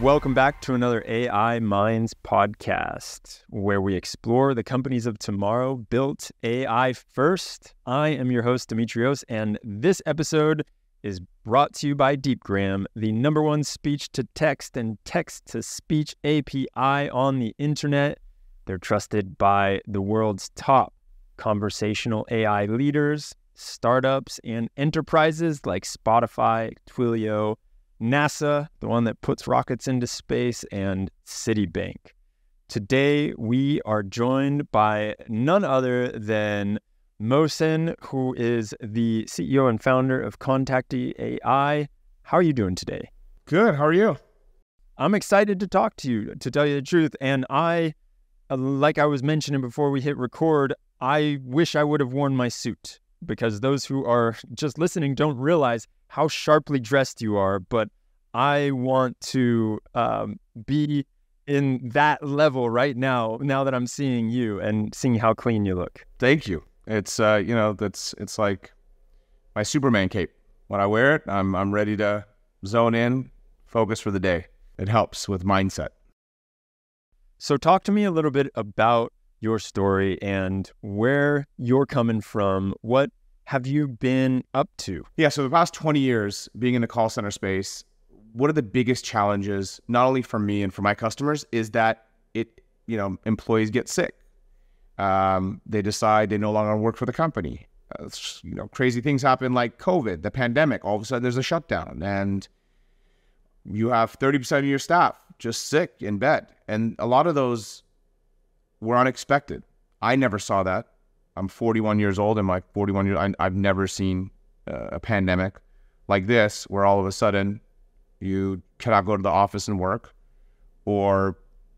Welcome back to another AI Minds podcast, where we explore the companies of tomorrow built AI first. I am your host, Demetrios, and this episode is brought to you by DeepGram, the #1 speech-to-text and text-to-speech API on the internet. They're trusted by the world's top conversational AI leaders, startups, and enterprises like Spotify, Twilio, NASA, the one that puts rockets into space, and Citibank. Today, we are joined by none other than Mohsen, who is the CEO and founder of Contactee AI. How are you doing today? Good. How are you? I'm excited to talk to you, to tell you the truth. And like I was mentioning before we hit record, I wish I would have worn my suit, because those who are just listening don't realize how sharply dressed you are, but I want to be in that level right now that I'm seeing you and seeing how clean you look. Thank you. It's it's like my Superman cape. When I wear it, I'm ready to zone in, focus for the day. It helps with mindset. So talk to me a little bit about your story and where you're coming from. What have you been up to? Yeah, so the past 20 years being in the call center space, one of the biggest challenges, not only for me and for my customers, is that employees get sick. They decide they no longer work for the company. Crazy things happen like COVID, the pandemic. All of a sudden there's a shutdown and you have 30% of your staff just sick in bed. And a lot of those were unexpected. I never saw that. I'm 41 years old. In my 41 years, I've never seen a pandemic like this, where all of a sudden you cannot go to the office and work, or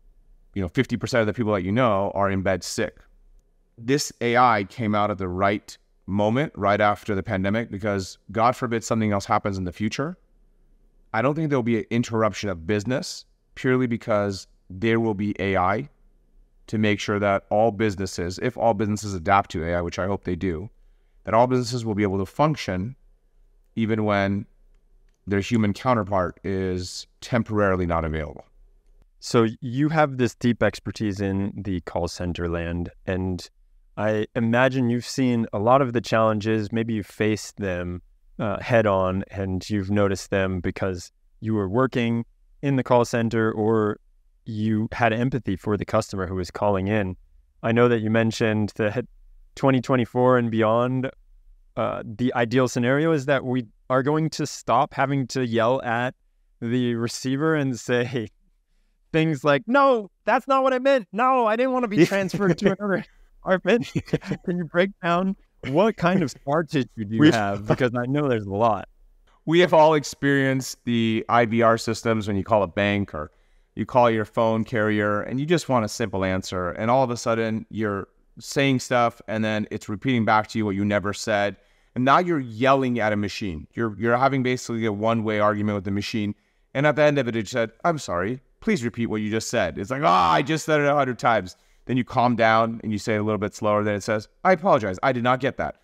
50% of the people that you know are in bed sick. This AI came out at the right moment, right after the pandemic, because God forbid something else happens in the future. I don't think there'll be an interruption of business, purely because there will be AI to make sure that all businesses, if all businesses adapt to AI, which I hope they do, that all businesses will be able to function even when their human counterpart is temporarily not available. So you have this deep expertise in the call center land, and I imagine you've seen a lot of the challenges. Maybe you've faced them head on, and you've noticed them because you were working in the call center, or you had empathy for the customer who was calling in. I know that you mentioned that 2024 and beyond, the ideal scenario is that we are going to stop having to yell at the receiver and say things like, "No, that's not what I meant. No, I didn't want to be transferred to another department." Can you break down what kind of scar tissue do you have? Because I know there's a lot. We have all experienced the IVR systems when you call a bank or you call your phone carrier and you just want a simple answer. And all of a sudden you're saying stuff and then it's repeating back to you what you never said. And now you're yelling at a machine. You're having basically a one-way argument with the machine. And at the end of it, it said, "I'm sorry, please repeat what you just said." It's like, I just said it 100 times. Then you calm down and you say it a little bit slower. Then it says, "I apologize, I did not get that."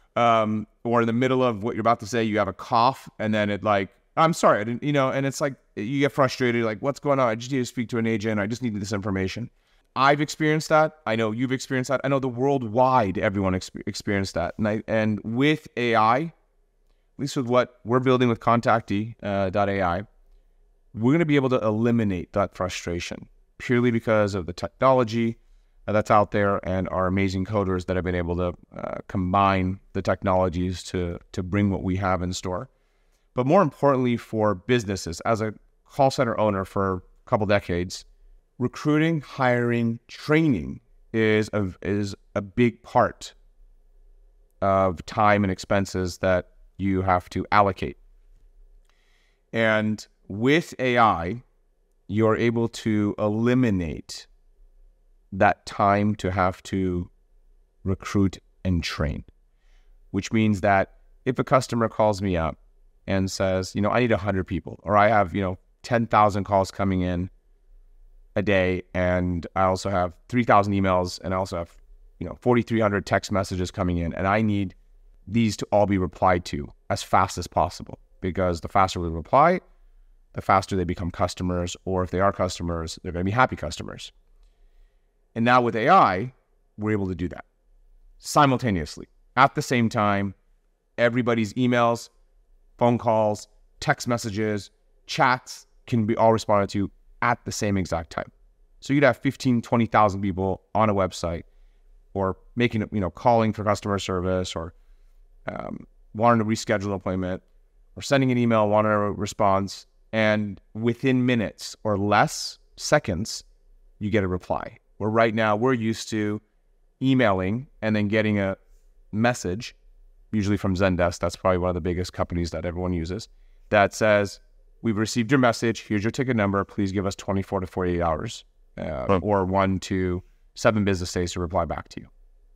Or in the middle of what you're about to say, you have a cough and then it like, "I'm sorry, I didn't," and it's like, you get frustrated, like, what's going on? I just need to speak to an agent. I just need this information. I've experienced that. I know you've experienced that. I know the worldwide, everyone experienced that. And with AI, at least with what we're building with Contactee AI, we're going to be able to eliminate that frustration purely because of the technology that's out there and our amazing coders that have been able to combine the technologies to bring what we have in store. But more importantly for businesses, as a call center owner for a couple decades, recruiting, hiring, training is a big part of time and expenses that you have to allocate. And with AI, you're able to eliminate that time to have to recruit and train, which means that if a customer calls me up and says, I need 100 people, or I have, 10,000 calls coming in a day, and I also have 3,000 emails, and I also have, 4,300 text messages coming in, and I need these to all be replied to as fast as possible, because the faster we reply, the faster they become customers, or if they are customers, they're going to be happy customers. And now with AI, we're able to do that simultaneously. At the same time, everybody's emails, phone calls, text messages, chats can be all responded to at the same exact time. So you'd have 15, 20,000 people on a website, or making, calling for customer service, or wanting to reschedule an appointment, or sending an email, wanting a response. And within minutes or less seconds, you get a reply. Where right now we're used to emailing and then getting a message, usually from Zendesk. That's probably one of the biggest companies that everyone uses, that says, we've received your message. Here's your ticket number. Please give us 24 to 48 hours or 1 to 7 business days to reply back to you.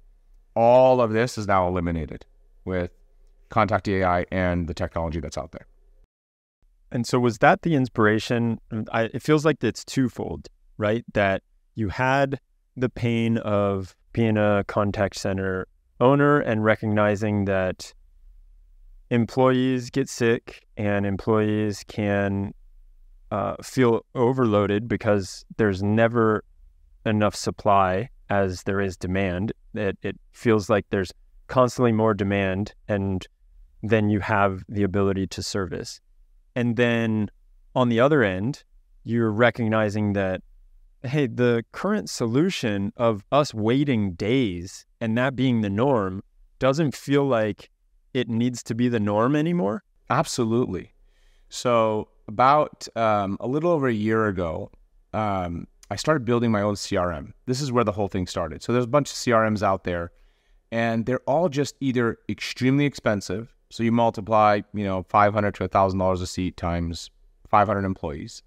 All of this is now eliminated with Contact AI and the technology that's out there. And so was that the inspiration? It feels like it's twofold, right? That you had the pain of being a contact center owner and recognizing that employees get sick and employees can feel overloaded because there's never enough supply as there is demand. It feels like there's constantly more demand, and then you have the ability to service. And then on the other end, you're recognizing that, hey, the current solution of us waiting days and that being the norm doesn't feel like it needs to be the norm anymore. Absolutely. So about a little over a year ago, I started building my own CRM. This is where the whole thing started. So there's a bunch of CRMs out there, and they're all just either extremely expensive. So you multiply, $500 to $1,000 a seat times 500 employees.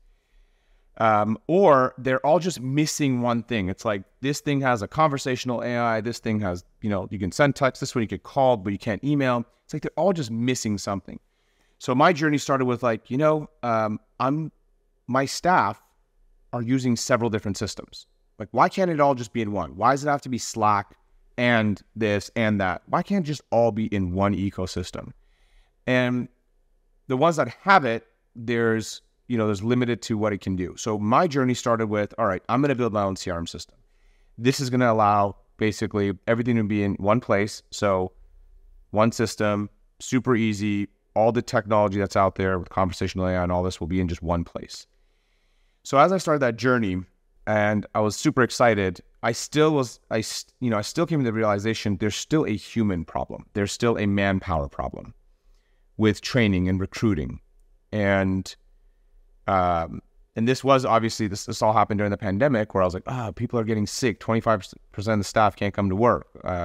Or they're all just missing one thing. It's like, this thing has a conversational AI. This thing has, you can send text. This one you get called, but you can't email. It's like they're all just missing something. So my journey started with my staff are using several different systems. Like, why can't it all just be in one? Why does it have to be Slack and this and that? Why can't it just all be in one ecosystem? And the ones that have it, there's limited to what it can do. So my journey started with, all right, I'm going to build my own CRM system. This is going to allow basically everything to be in one place. So one system, super easy. All the technology that's out there with conversational AI and all this will be in just one place. So as I started that journey, and I was super excited, I still came to the realization there's still a human problem. There's still a manpower problem with training and recruiting. And this was obviously, this all happened during the pandemic, where I was like, people are getting sick. 25% of the staff can't come to work.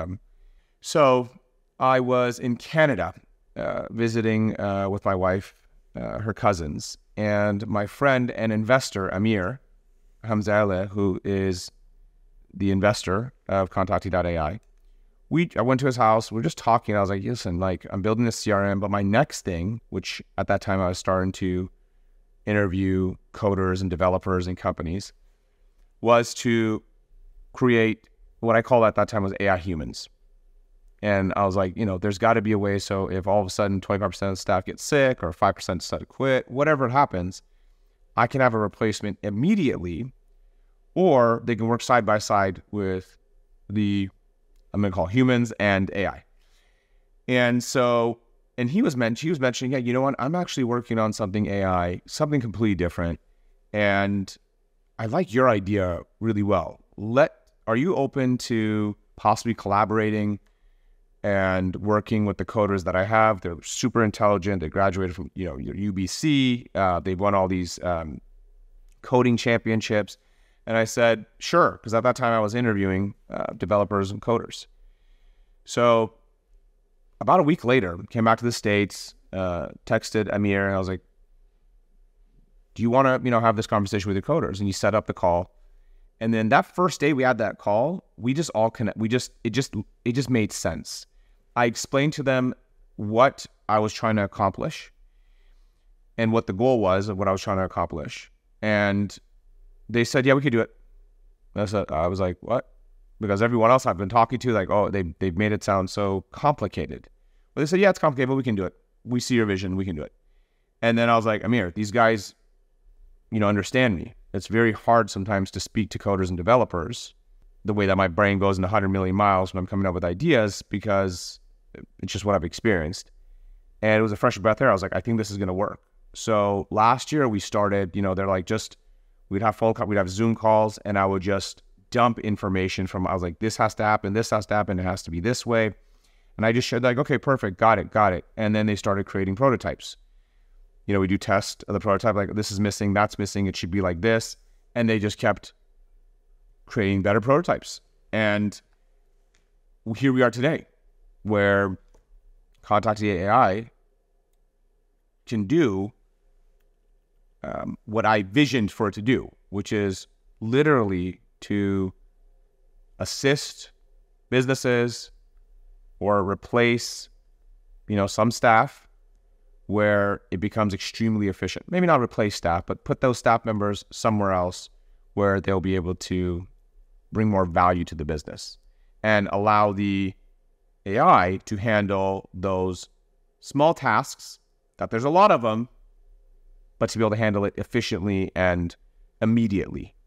So I was in Canada visiting with my wife, her cousins, and my friend and investor, Amir Hamzaileh, who is the investor of Contacti.ai. I went to his house. We were just talking. I was like, listen, I'm building this CRM, but my next thing, which at that time I was starting to interview coders and developers and companies, was to create what I called at that time was AI humans. And I was like, there's got to be a way. So if all of a sudden 25% of the staff get sick or 5% decide to quit, whatever happens, I can have a replacement immediately, or they can work side by side with I'm going to call humans and AI. And so, she was mentioning, yeah, you know what? I'm actually working on something AI, something completely different. And I like your idea really well. Are you open to possibly collaborating and working with the coders that I have? They're super intelligent. They graduated from, your UBC. They've won all these coding championships. And I said, sure, because at that time I was interviewing developers and coders. So about a week later, came back to the States, texted Amir, and I was like, do you want to, have this conversation with your coders? And he set up the call. And then that first day we had that call, we just all connect. It just made sense. I explained to them what I was trying to accomplish and what the goal was of what I was trying to accomplish. And they said, yeah, we could do it. I was like, what? Because everyone else I've been talking to, they've made it sound so complicated. But they said, yeah, it's complicated, but we can do it. We see your vision. We can do it. And then I was like, Amir, these guys understand me. It's very hard sometimes to speak to coders and developers the way that my brain goes in 100 million miles when I'm coming up with ideas, because it's just what I've experienced. And it was a fresh breath there. I was like, I think this is going to work. So last year we started, they're like, we'd have Zoom calls, and I would just dump information I was like, this has to happen, it has to be this way. And I just shared like, okay, perfect, got it. And then they started creating prototypes. We do test of the prototype, like this is missing, that's missing, it should be like this. And they just kept creating better prototypes. And here we are today, where Contactee AI can do what I visioned for it to do, which is literally to assist businesses or replace, some staff where it becomes extremely efficient. Maybe not replace staff, but put those staff members somewhere else where they'll be able to bring more value to the business and allow the AI to handle those small tasks, that there's a lot of them, but to be able to handle it efficiently and immediately.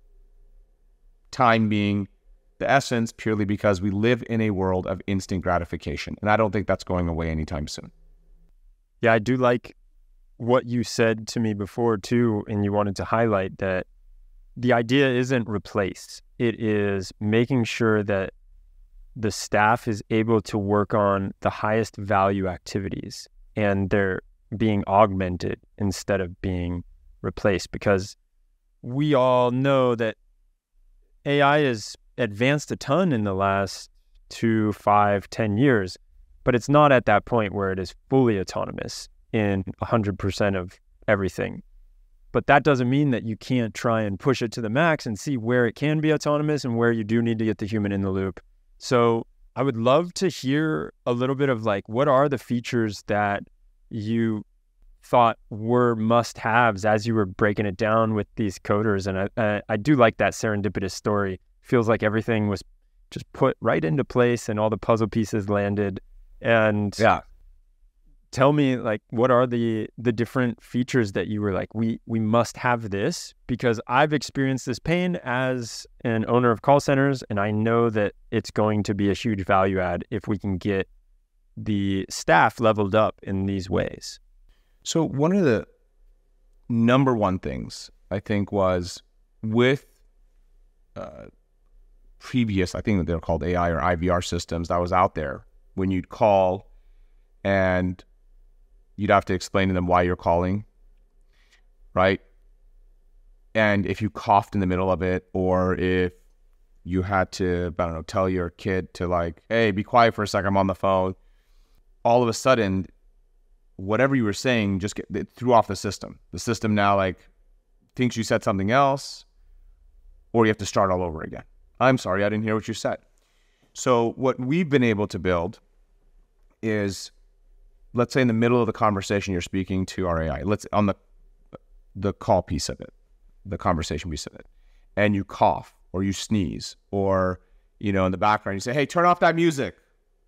Time being the essence, purely because we live in a world of instant gratification. And I don't think that's going away anytime soon. Yeah, I do like what you said to me before too, and you wanted to highlight that the idea isn't replace. It is making sure that the staff is able to work on the highest value activities, and they're being augmented instead of being replaced, because we all know that AI has advanced a ton in the last 2, 5, 10 years, but it's not at that point where it is fully autonomous in 100% of everything. But that doesn't mean that you can't try and push it to the max and see where it can be autonomous and where you do need to get the human in the loop. So I would love to hear a little bit of like, what are the features that you thought were must-haves as you were breaking it down with these coders? And I do like that serendipitous story. Feels like everything was just put right into place and all the puzzle pieces landed. And yeah, tell me, like, what are the different features that you were like, we must have this? Because I've experienced this pain as an owner of call centers, and I know that it's going to be a huge value add if we can get the staff leveled up in these ways. So one of the number one things I think was with previous, I think that they're called AI or IVR systems that was out there, when you'd call and you'd have to explain to them why you're calling, right? And if you coughed in the middle of it, or if you had to, I don't know, tell your kid to like, hey, be quiet for a second, I'm on the phone. All of a sudden, whatever you were saying it threw off the system. The system now like thinks you said something else, or you have to start all over again. I'm sorry, I didn't hear what you said. So what we've been able to build is, let's say in the middle of the conversation you're speaking to our AI, let's on the call piece of it, the conversation piece of it, and you cough or you sneeze, or in the background you say, hey, turn off that music,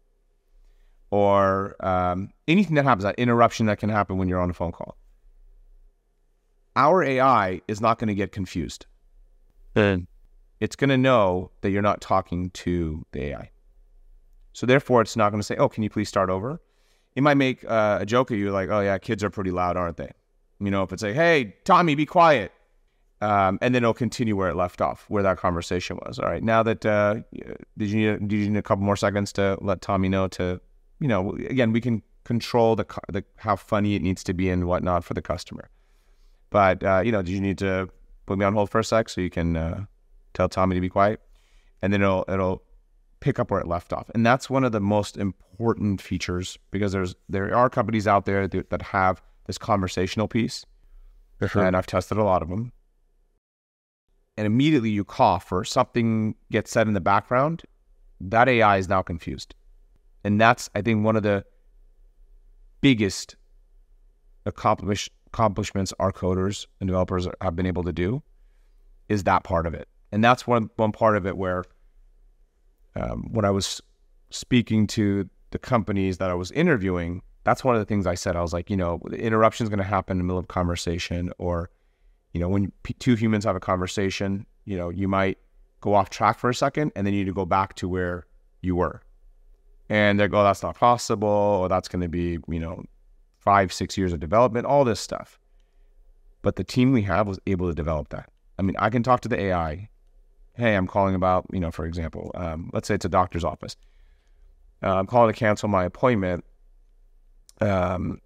or anything that happens, that interruption that can happen when you're on a phone call. Our AI is not going to get confused. It's going to know that you're not talking to the AI. So therefore, it's not going to say, oh, can you please start over? It might make a joke at you like, oh yeah, kids are pretty loud, aren't they? If it's like, hey, Tommy, be quiet. And then it'll continue where it left off, where that conversation was. All right, now that, did you need a couple more seconds to let Tommy know to, again, we can control the how funny it needs to be and whatnot for the customer. But, did you need to put me on hold for a sec so you can tell Tommy to be quiet? And then it'll pick up where it left off. And that's one of the most important features, because there are companies out there that have this conversational piece. Sure. And I've tested a lot of them. And immediately you cough or something gets said in the background, that AI is now confused. And that's, I think, one of the biggest accomplishments our coders and developers have been able to do, is that part of it. And that's one part of it where when I was speaking to the companies that I was interviewing, that's one of the things I said. I was like, the interruption is going to happen in the middle of conversation, or, When two humans have a conversation, you might go off track for a second and then you need to go back to where you were. And they go, that's not possible, or that's going to be, 5-6 years of development, all this stuff. But the team we have was able to develop that. I mean, I can talk to the AI. Hey, I'm calling about, for example, let's say it's a doctor's office. I'm calling to cancel my appointment, because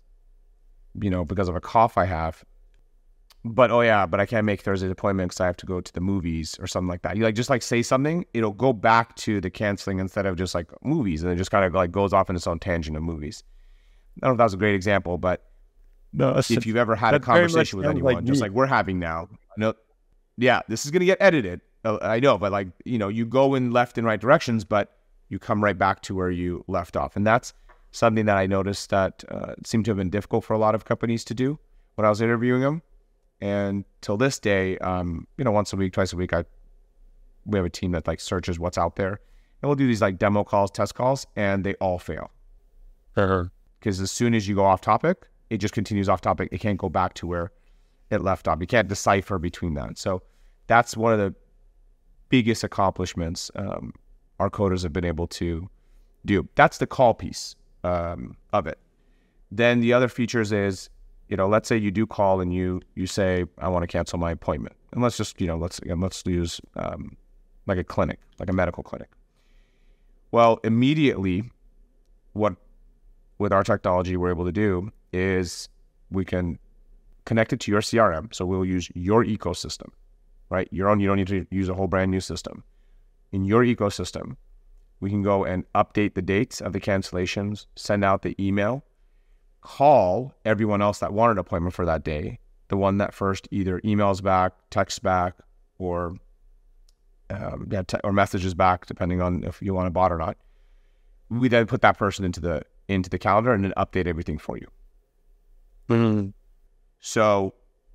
of a cough I have. But I can't make Thursday's appointment because I have to go to the movies or something like that. You just say something, it'll go back to the canceling instead of just like movies, and it just kind of goes off in its own tangent of movies. I don't know if that was a great example, but if you've ever had a conversation with anyone, just like we're having now, this is going to get edited. I know, but you go in left and right directions, but you come right back to where you left off. And that's something that I noticed that seemed to have been difficult for a lot of companies to do when I was interviewing them. And till this day, once a week, twice a week, we have a team that searches what's out there, and we'll do these demo calls, test calls, and they all fail. Because as soon as you go off topic, it just continues off topic. It can't go back to where it left off. You can't decipher between that. So that's one of the biggest accomplishments our coders have been able to do. That's the call piece of it. Then the other features is, let's say you do call and you say, I want to cancel my appointment. And let's just, let's use like a clinic, like a medical clinic. Well, immediately, with our technology we're able to do is we can connect it to your CRM. So we'll use your ecosystem, right? You don't need to use a whole brand new system. In your ecosystem, we can go and update the dates of the cancellations, send out the email, call everyone else that wanted an appointment for that day, the one that first either emails back, texts back, or or messages back, depending on if you want a bot or not. We then put that person into the calendar and then update everything for you. Mm-hmm. So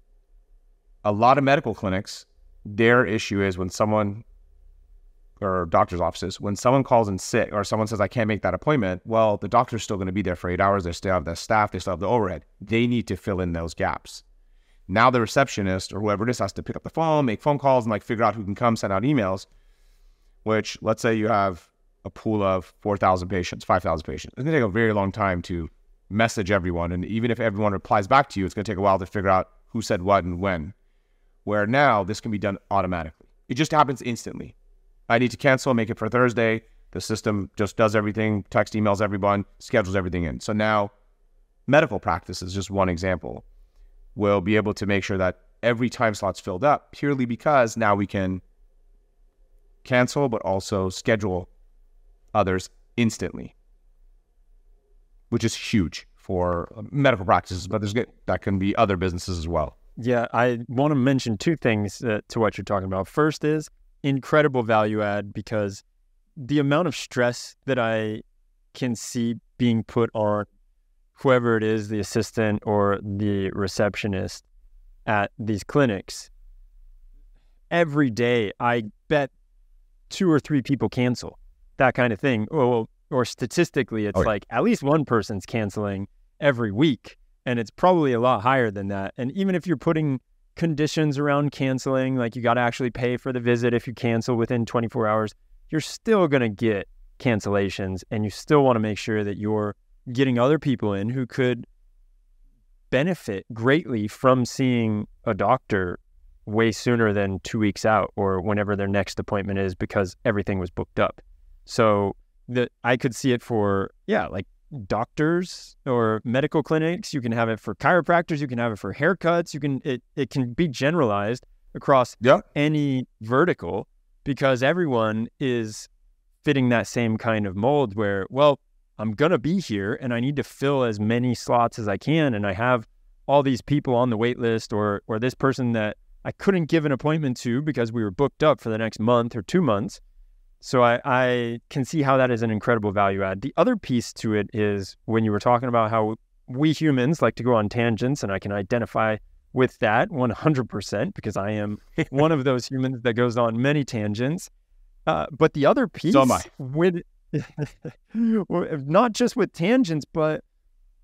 a lot of medical clinics, their issue is when someone, or doctor's offices, when someone calls in sick or someone says, I can't make that appointment, well, the doctor's still going to be there for 8 hours. They still have the staff. They still have the overhead. They need to fill in those gaps. Now the receptionist or whoever it is has to pick up the phone, make phone calls, and figure out who can come, send out emails, which let's say you have a pool of 4,000 patients, 5,000 patients. It's going to take a very long time to message everyone. And even if everyone replies back to you, it's going to take a while to figure out who said what and when. Where now this can be done automatically. It just happens instantly. I need to cancel, make it for Thursday. The system just does everything, text, emails everyone, schedules everything in. So now medical practice is just one example. We'll be able to make sure that every time slot's filled up purely because now we can cancel, but also schedule others instantly, which is huge for medical practices, but that can be other businesses as well. Yeah, I want to mention two things to what you're talking about. First is incredible value add, because the amount of stress that I can see being put on whoever it is, the assistant or the receptionist at these clinics, every day, I bet 2 or 3 people cancel, that kind of thing. Or statistically, it's at least one person's canceling every week. And it's probably a lot higher than that. And even if you're putting conditions around canceling, like you got to actually pay for the visit if you cancel within 24 hours, you're still going to get cancellations. And you still want to make sure that you're getting other people in who could benefit greatly from seeing a doctor way sooner than 2 weeks out or whenever their next appointment is, because everything was booked up. So I could see it for, doctors or medical clinics. You can have it for chiropractors. You can have it for haircuts. It can be generalized across any vertical, because everyone is fitting that same kind of mold where, well, I'm going to be here and I need to fill as many slots as I can. And I have all these people on the wait list or this person that I couldn't give an appointment to because we were booked up for the next month or 2 months. So I can see how that is an incredible value add. The other piece to it is when you were talking about how we humans like to go on tangents, and I can identify with that 100% because I am one of those humans that goes on many tangents. But the other piece, so am I. with not just with tangents, but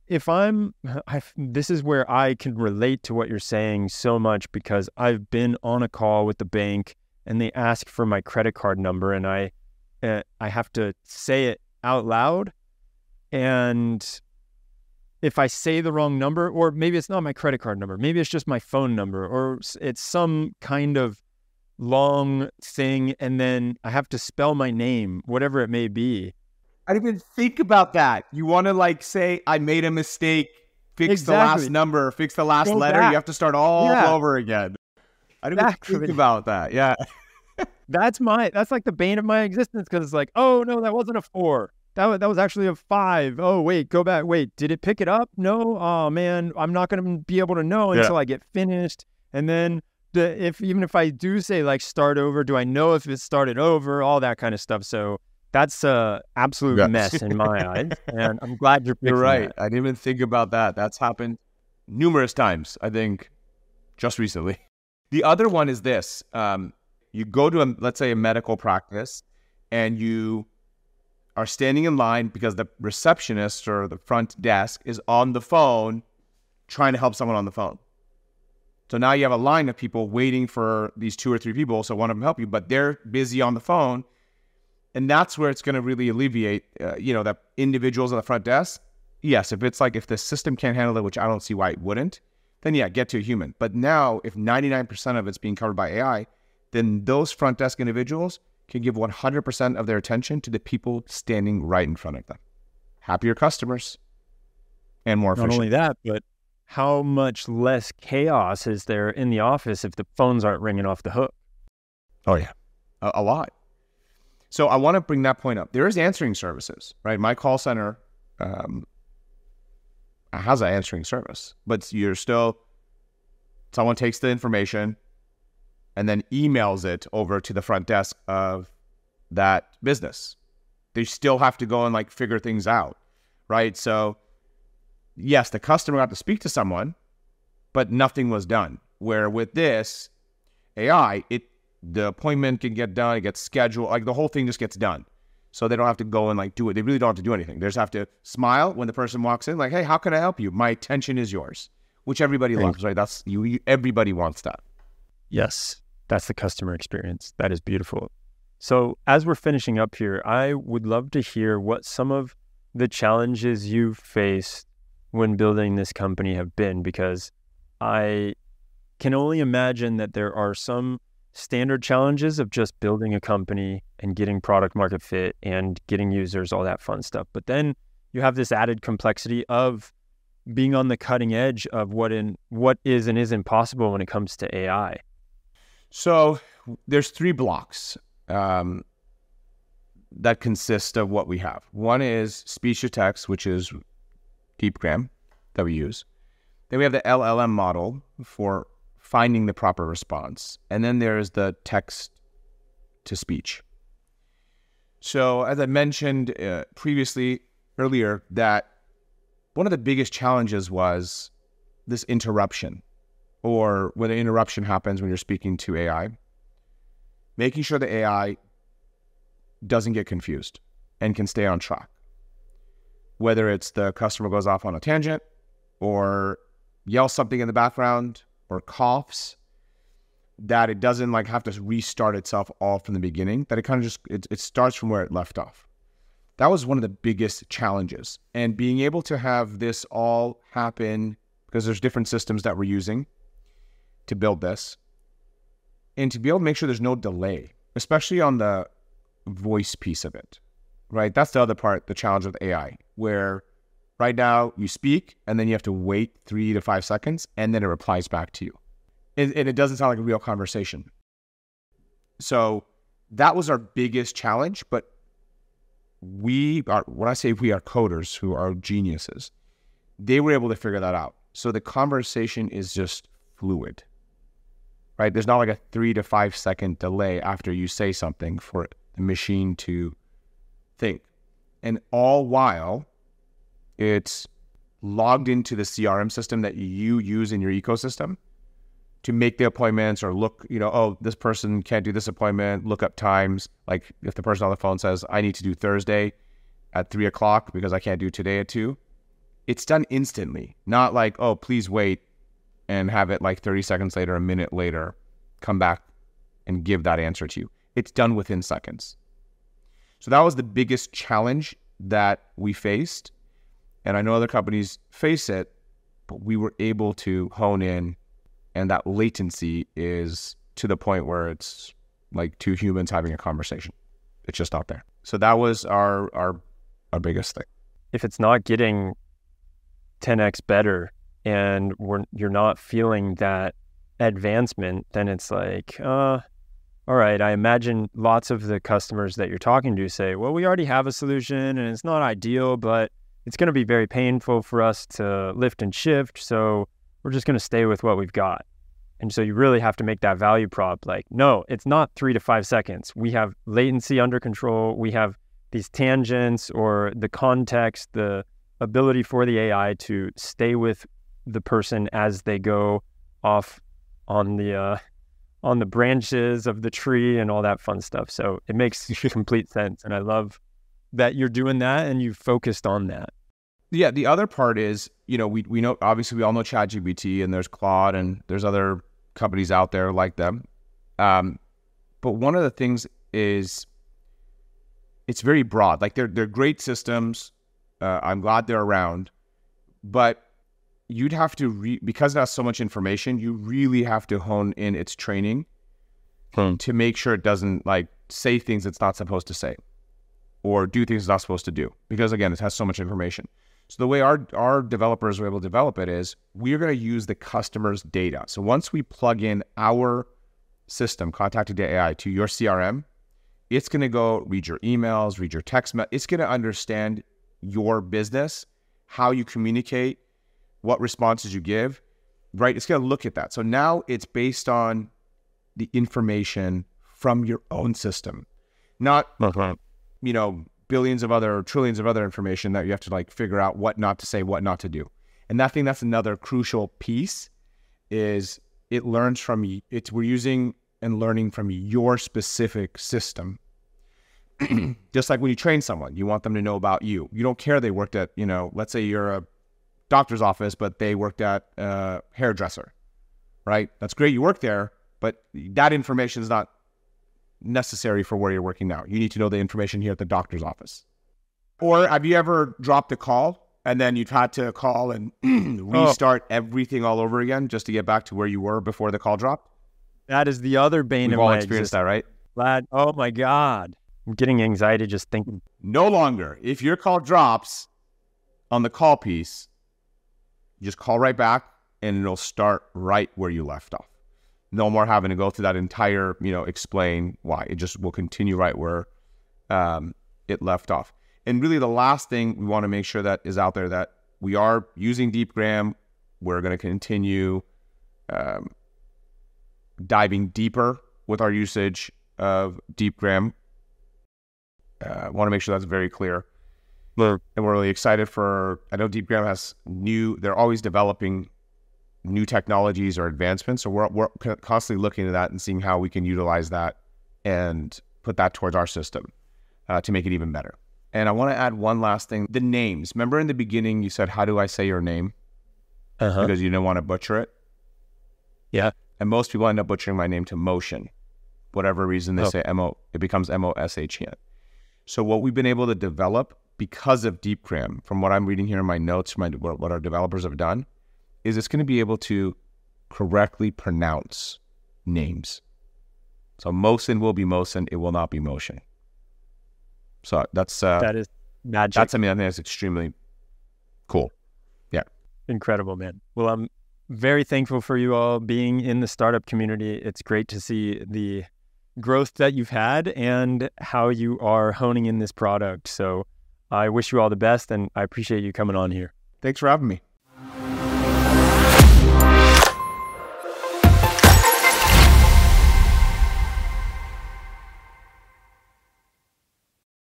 this is where I can relate to what you're saying so much, because I've been on a call with the bank and they ask for my credit card number, and I have to say it out loud. And if I say the wrong number, or maybe it's not my credit card number, maybe it's just my phone number, or it's some kind of long thing, and then I have to spell my name, whatever it may be. I didn't even think about that. You want to like say, I made a mistake, fix the last number, fix the last letter. You have to start all over again. I didn't even think about that. Yeah. That's like the bane of my existence, because it's like, oh no, that wasn't a 4. That was actually a 5. Oh wait, go back. Wait, did it pick it up? No. Oh man, I'm not going to be able to know until I get finished. And then even if I do say like start over, do I know if it started over? All that kind of stuff. So that's a absolute mess in my eyes, and I'm glad you're right. That. I didn't even think about that. That's happened numerous times, I think, just recently. The other one is this. You go to, let's say, a medical practice, and you are standing in line because the receptionist or the front desk is on the phone trying to help someone on the phone. So now you have a line of people waiting for these 2 or 3 people, so one of them help you, but they're busy on the phone. And that's where it's going to really alleviate, the individuals on the front desk. Yes, if the system can't handle it, which I don't see why it wouldn't, then get to a human. But now, if 99% of it's being covered by AI, then those front desk individuals can give 100% of their attention to the people standing right in front of them. Happier customers and more efficient. Not only that, but how much less chaos is there in the office if the phones aren't ringing off the hook? Oh, yeah. A lot. So I want to bring that point up. There is answering services, right? My call center has an answering service, but someone takes the information and then emails it over to the front desk of that business. They still have to go and like figure things out, right? So yes, the customer got to speak to someone, but nothing was done. Where with this AI, the appointment can get done, it gets scheduled, like the whole thing just gets done. So they don't have to go and like do it. They really don't have to do anything. They just have to smile when the person walks in, like, hey, how can I help you? My attention is yours, which everybody loves, right? That's everybody wants that. Yes, that's the customer experience. That is beautiful. So as we're finishing up here, I would love to hear what some of the challenges you've faced when building this company have been, because I can only imagine that there are some standard challenges of just building a company and getting product market fit and getting users, all that fun stuff. But then you have this added complexity of being on the cutting edge of what is and isn't possible when it comes to AI. So there's 3 blocks that consist of what we have. One is speech to text, which is DeepGram that we use. Then we have the LLM model for finding the proper response. And then there's the text to speech. So as I mentioned earlier, that one of the biggest challenges was this interruption, or when an interruption happens when you're speaking to AI, making sure the AI doesn't get confused and can stay on track. Whether it's the customer goes off on a tangent or yells something in the background or coughs, that it doesn't like have to restart itself all from the beginning, that it kind of just, it starts from where it left off. That was one of the biggest challenges. And being able to have this all happen, because there's different systems that we're using to build this, and to be able to make sure there's no delay, especially on the voice piece of it, right? That's the other part, the challenge with AI, where right now you speak and then you have to wait 3 to 5 seconds and then it replies back to you. And it doesn't sound like a real conversation. So that was our biggest challenge, but when I say we are coders who are geniuses, they were able to figure that out. So the conversation is just fluid, right? There's not like a 3 to 5 second delay after you say something for the machine to think. And all while it's logged into the CRM system that you use in your ecosystem to make the appointments or look, oh, this person can't do this appointment, look up times. Like if the person on the phone says, I need to do Thursday at 3:00 because I can't do today at 2, it's done instantly, not like, oh, please wait and have it like 30 seconds later, a minute later, come back and give that answer to you. It's done within seconds. So that was the biggest challenge that we faced. And I know other companies face it, but we were able to hone in, and that latency is to the point where it's like two humans having a conversation. It's just not there. So that was our biggest thing. If it's not getting 10x better and you're not feeling that advancement, then it's like, all right, I imagine lots of the customers that you're talking to say, well, we already have a solution and it's not ideal, but it's going to be very painful for us to lift and shift. So we're just going to stay with what we've got. And so you really have to make that value prop like, no, it's not 3 to 5 seconds. We have latency under control. We have these tangents or the context, the ability for the AI to stay with the person as they go off on the branches of the tree and all that fun stuff. So it makes complete sense. And I love that you're doing that and you've focused on that. Yeah. The other part is, we know, obviously we all know ChatGPT and there's Claude and there's other companies out there like them. But one of the things is it's very broad. Like they're great systems. I'm glad they're around, but you'd have to, because it has so much information, you really have to hone in its training to make sure it doesn't like say things it's not supposed to say or do things it's not supposed to do. Because again, it has so much information. So the way our developers are able to develop it is we're going to use the customer's data. So once we plug in our system, Contact.AI, to your CRM, it's going to go read your emails, read your text. It's going to understand your business, how you communicate, what responses you give, right? It's going to look at that. So now it's based on the information from your own system, not, billions of other, trillions of other information that you have to like figure out what not to say, what not to do. And I think that's another crucial piece is it learns from you. We're using and learning from your specific system. Just like when you train someone, you want them to know about you. You don't care they worked at, let's say you're a doctor's office, but they worked at a hairdresser, right? That's great. You work there, but that information is not necessary for where you're working now. You need to know the information here at the doctor's office. Or have you ever dropped a call and then you've had to call and restart everything all over again just to get back to where you were before the call dropped? That is the other bane We've of all my experienced that, right? Lad, oh my God. I'm getting anxiety just thinking. No longer. If your call drops on the call piece, you just call right back and it'll start right where you left off. No more having to go through that entire, explain why. It just will continue right where it left off. And really the last thing we want to make sure that is out there that we are using DeepGram. We're going to continue diving deeper with our usage of DeepGram. I want to make sure that's very clear. And we're really excited I know DeepGram has they're always developing new technologies or advancements. So we're constantly looking at that and seeing how we can utilize that and put that towards our system to make it even better. And I want to add one last thing. The names. Remember in the beginning, you said, how do I say your name? Because you didn't want to butcher it. Yeah. And most people end up butchering my name to Motion. Whatever reason they say it becomes M-O-S-H-E-N. So what we've been able to develop because of DeepGram, from what I'm reading here in my notes, what our developers have done, is it's going to be able to correctly pronounce names. So Motion will be Motion, it will not be Motion. So that is magic. That's something I think is extremely cool. Yeah. Incredible, man. Well, I'm very thankful for you all being in the startup community. It's great to see the growth that you've had and how you are honing in this product. So I wish you all the best and I appreciate you coming on here. Thanks for having me.